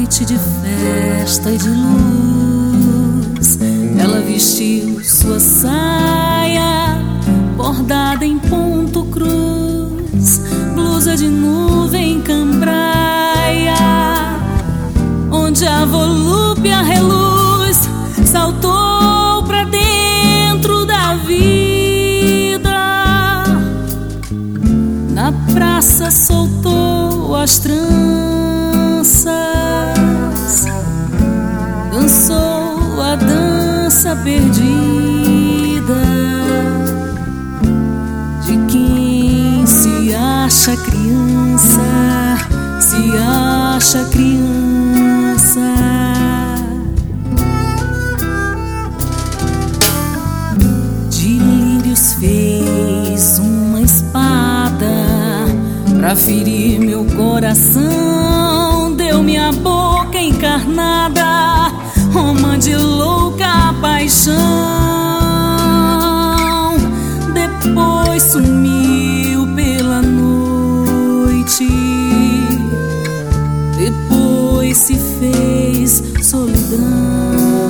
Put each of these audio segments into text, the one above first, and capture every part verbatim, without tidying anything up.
noite de festa e de luz, ela vestiu sua saia bordada em ponto cruz, blusa de nuvem cambraia, onde a volúpia reluz saltou pra dentro da vida. Na praça soltou as tranças, dançou a dança perdida de quem se acha criança, se acha criança. De lírios fez uma espada pra ferir meu coração, deu-me a boca encarnada, Roma de louca paixão. Depois sumiu pela noite, depois se fez solidão.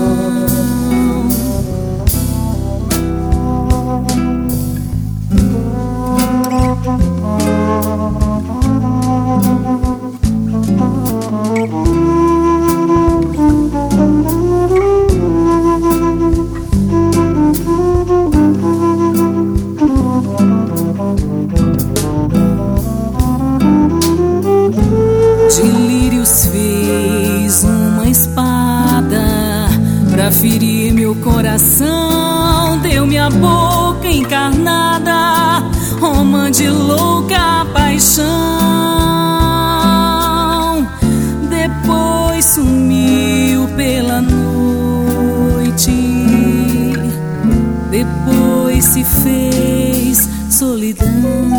De lírios fez uma espada pra ferir meu coração, deu-me a boca encarnada, Roma de louca paixão. Depois sumiu pela noite, depois se fez solidão.